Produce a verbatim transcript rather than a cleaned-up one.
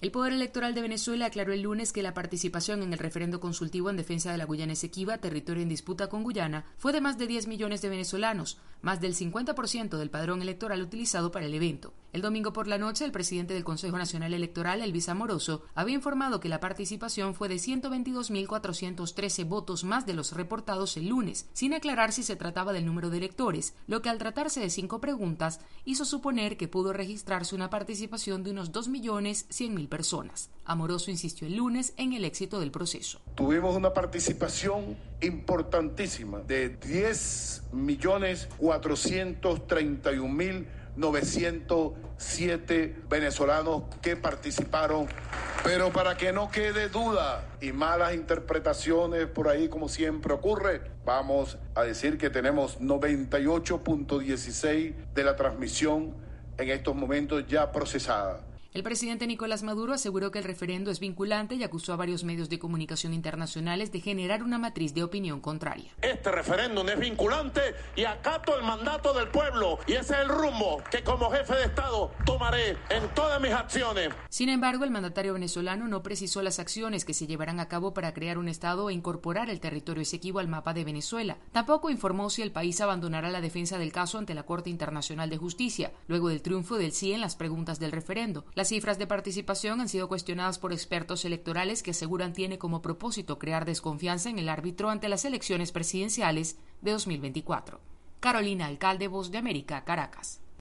El Poder Electoral de Venezuela aclaró el lunes que la participación en el referendo consultivo en defensa de la Guyana Esequiba, territorio en disputa con Guyana, fue de más de diez millones de venezolanos, más del cincuenta por ciento del padrón electoral utilizado para el evento. El domingo por la noche, el presidente del Consejo Nacional Electoral, Elvis Amoroso, había informado que la participación fue de ciento veintidós mil cuatrocientos trece votos más de los reportados el lunes, sin aclarar si se trataba del número de electores, lo que al tratarse de cinco preguntas hizo suponer que pudo registrarse una participación de unos dos millones cien mil personas. Amoroso insistió el lunes en el éxito del proceso. Tuvimos una participación importantísima de diez millones cuatrocientos treinta y un mil novecientos siete venezolanos que participaron, pero para que no quede duda y malas interpretaciones por ahí como siempre ocurre, vamos a decir que tenemos noventa y ocho punto dieciséis de la transmisión en estos momentos ya procesada. El presidente Nicolás Maduro aseguró que el referendo es vinculante y acusó a varios medios de comunicación internacionales de generar una matriz de opinión contraria. Este referéndum es vinculante y acato el mandato del pueblo, y ese es el rumbo que como jefe de Estado tomaré en todas mis acciones. Sin embargo, el mandatario venezolano no precisó las acciones que se llevarán a cabo para crear un Estado e incorporar el territorio Esequibo al mapa de Venezuela. Tampoco informó si el país abandonará la defensa del caso ante la Corte Internacional de Justicia, luego del triunfo del sí en las preguntas del referendo. Las cifras de participación han sido cuestionadas por expertos electorales que aseguran tiene como propósito crear desconfianza en el árbitro ante las elecciones presidenciales de dos mil veinticuatro. Carolina Alcalde, Voz de América, Caracas.